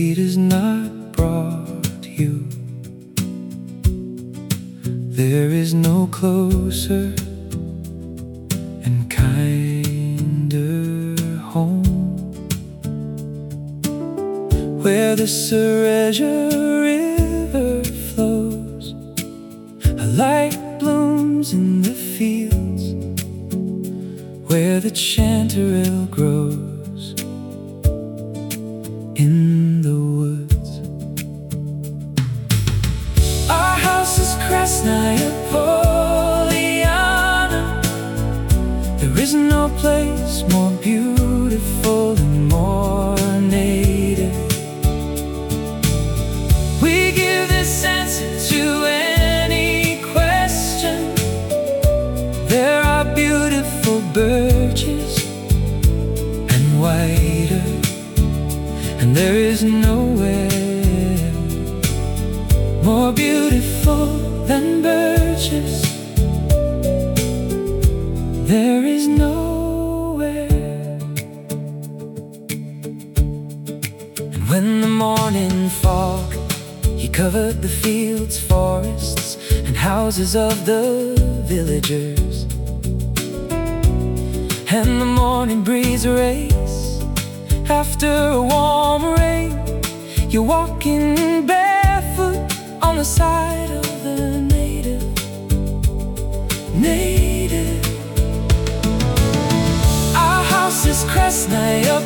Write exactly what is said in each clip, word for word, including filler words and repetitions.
fate has not brought you. There is no closer and kinder home, where the Sereja River flows, a light blooms in the fields, where the chanterelle grows in the woods. Our house is Krasnaya Poliana. There is no place more beautiful and more native. We give this answer to any question. There are beautiful birches and whiter, and there is nowhere more beautiful than birches. There is nowhere. And when the morning fog, he covered the fields, forests, and houses of the villagers, and the morning breeze race after a warm rain, you're walking barefoot on the side of the native, native. Our house is Krasnaya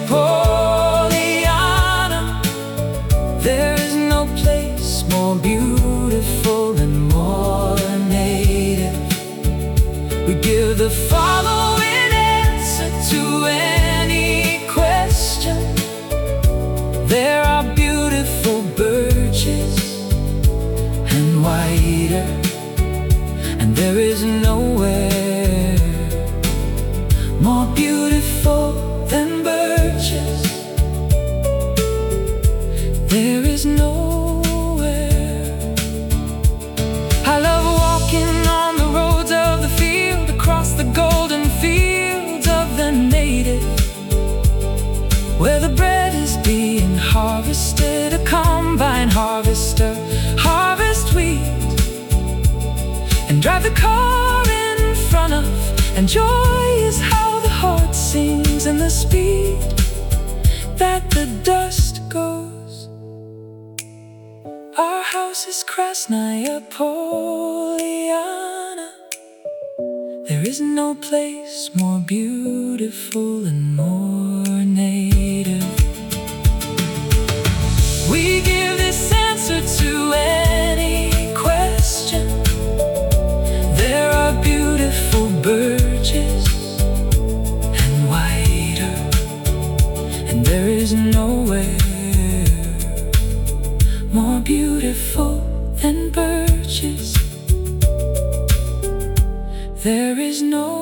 Poliana. There is no place more beautiful and more native. We give the following answer to any question. There are beautiful birches and whiter, and there is nowhere more beautiful than birches. There is nowhere. I love walking on the roads of the field, across the golden fields of the native, where the bread is being harvested. A combine harvester harvest wheat and drive the car in front of, and joy is how the heart sings, and the speed that the dust goes. Our house is Krasnaya Poliana. There is no place more beautiful and more native. We give this answer to any question. There are beautiful birches and whiter, and there is nowhere more beautiful than birches. There is no